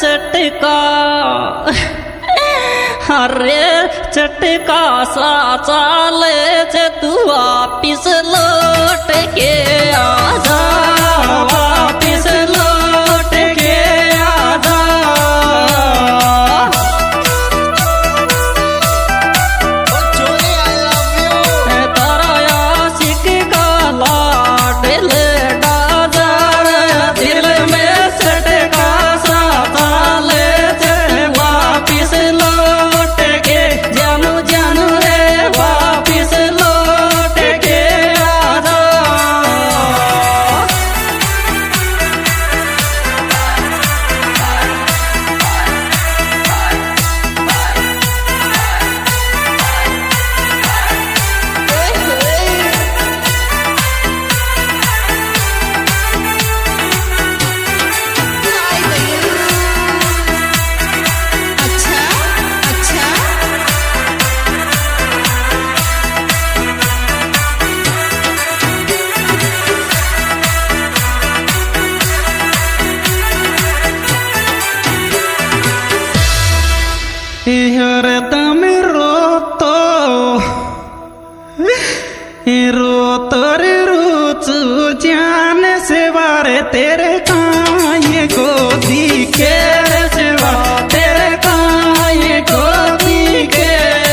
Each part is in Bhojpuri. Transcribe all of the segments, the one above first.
चटका अरे चटका सा चाले से तू वापिस लौट के आजा, वापिस लौट के आजा। तारा आशिक का लाड ले डाजा, दिल में चटका सा चाले से वापिस लौट के जानू जानू रे वापिस लौट के आजा। Ihre tami roto रुचु जान से वारे तेरे काये गोदी के सिवा तेरे काये गोदी के।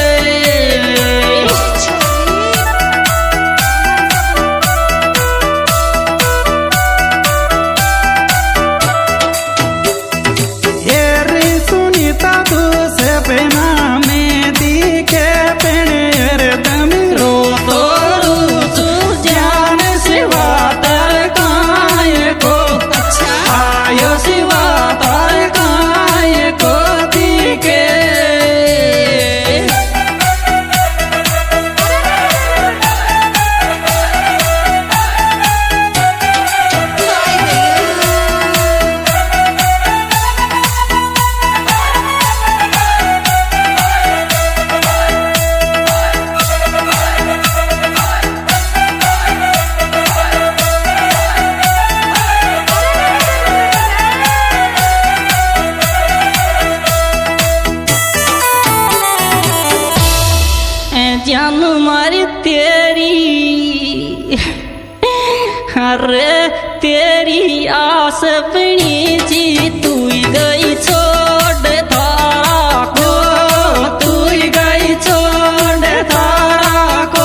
ये रे सुनीता तू से बिना में दिखे पेने रे तमी रोतो रुचु जान सिवा तेरे काये गो आयो सिवा तेरे काये गोदी के। जान मारी तेरी अरे तेरी आस बनी जी तू गई छोड़ तारा को, तू गई छोड़ तारा को।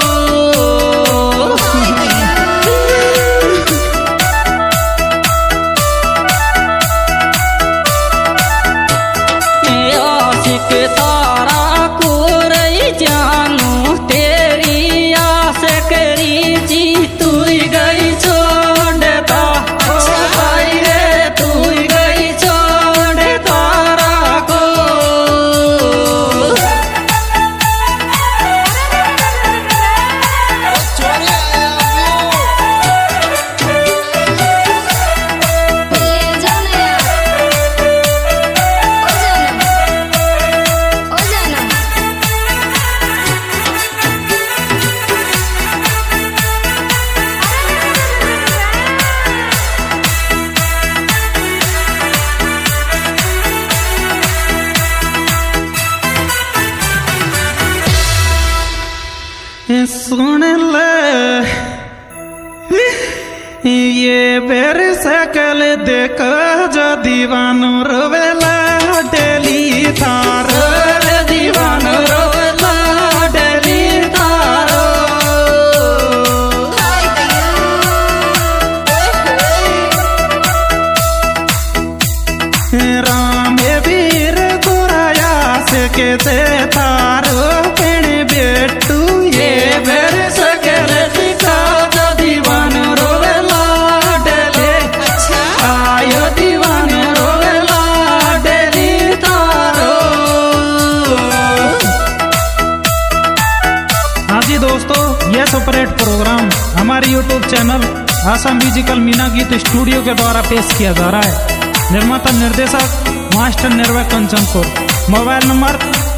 आशिक तारा को रही जानू तेरी आस करी जी तू गई छोड़ता भाई रे तू गई छोड़ तारा को। सुन ले ये बेर सकल देख जो दीवानो रोवेला डेली थार दीवानो रोवेला डेली थारो। राम वीर तुराया से के ते थारो पेण बेटू ये बेर सकल दिखा जो दीवान रोवेला डेली आयो दीवान रोवेला डेली तारो। हाँ जी दोस्तों, यह सुपरहिट प्रोग्राम हमारे YouTube channel Assam musical Meena गीत स्टूडियो के द्वारा पेश किया जा रहा है। निर्माता निर्देशक master Nirbhay Kanchanpur. Mobile number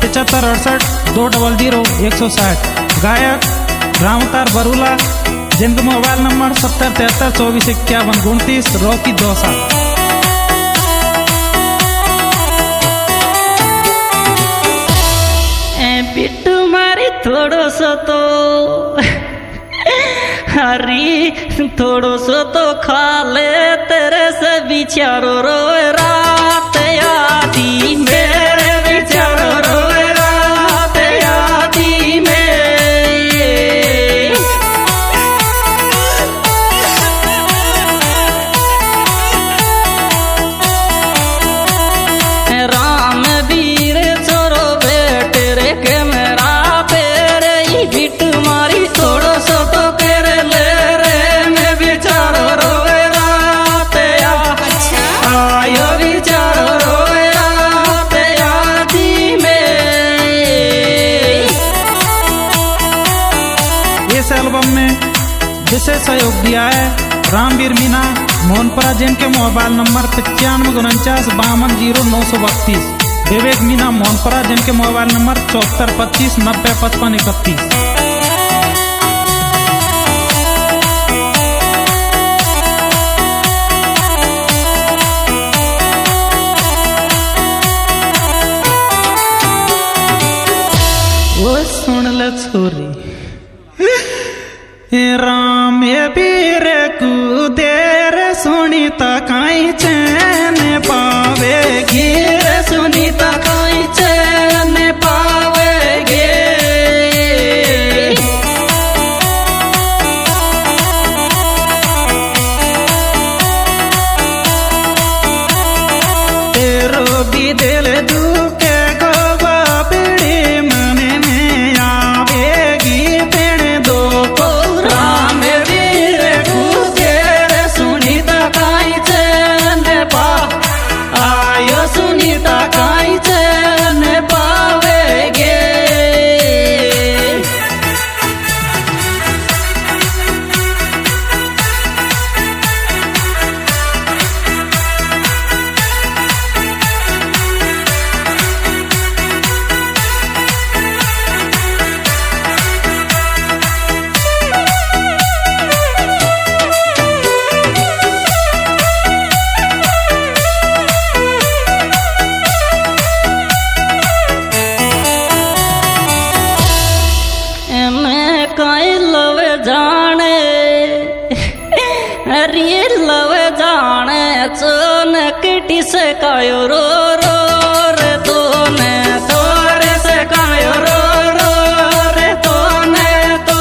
7568-200-160। गायक रामतार बरूला, जिनका mobile number 7073245129 Rocky Dausa. Bittu मारी थोड़ो सो तो हरी थोड़ो सो तो खा ले तेरे से बिचारो रोए रात यादी मेरे बिचारो रोए रात यादी में राम वीर छोरो बेटे रे के मेरा पेरे ही बिट मारी थोड़ो सो तो कर ले रे मैं बिचारो रोए रात या आयो बिचारो रोए रात यादी में। इस एल्बम में विशेष सहयोग दिया है रामवीर मीना मोहनपुरा, जिनके मोबाइल नंबर 9549 विवेक मीना मोहनपुरा, जिनके मोबाइल नंबर 7425 90 55 31। वो सुन ले छोरी राम बीर कुदेर सुनीता काई चैन पावेगी रे सुनीता कोई चैन पावेगे तेरो भी दिल दुखे गोबा पीड़ी मन में आवेगी पेड़ दो को राम वीर कुदेर सुनीता काई चैन पा आयो सुनीता काई चैन पावेगे। मैं काई लव जाने अरे लव जाने चोनकटी से कायो रो रो रे तोने तोरे से कायो रो रो रे तोने तो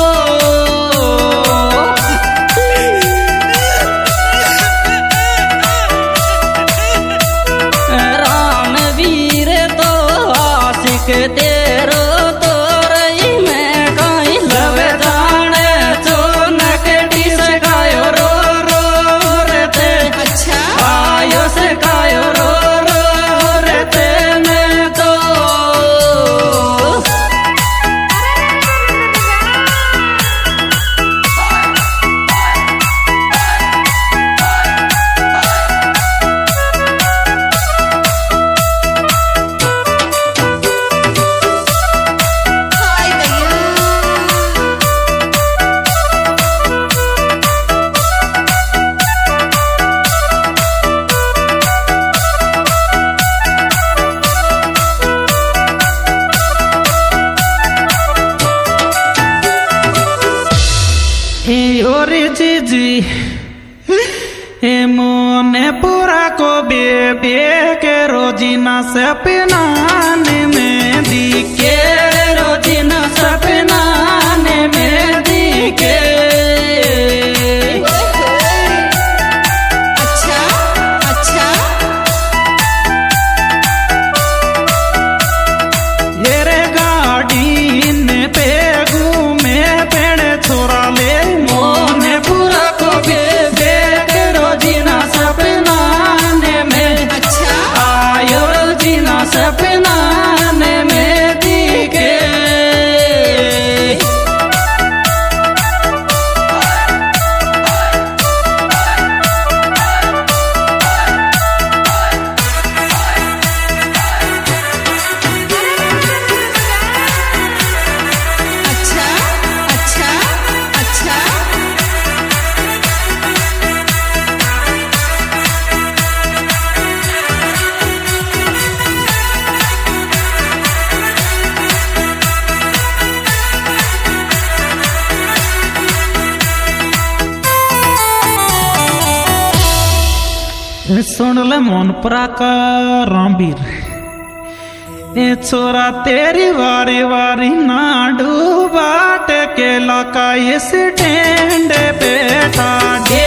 राम वीर तो आशिक तेरो तो रही मैं काई लव जाने चोनकटी से कायो रो रो रे ते आयो से कायो रो रो रे ते मैं तो ओरे जीजी ए मोने पूरा को बेबे के रोजीना सपनाने में दिखे रोजिना सपनाने में दिखे अच्छा अच्छा ये रे गाड़ी ने पे घूमे पेड़ छोरा ले मोने पूरा को बेबे के रोजिना सपनाने में अच्छा आयो रोजिना सपनाने में दिखे सुन ले मोनपरा का रामवीर, ए छोरा तेरी वारी वारी ना डूबाट के लका इस टेंडे बैठा।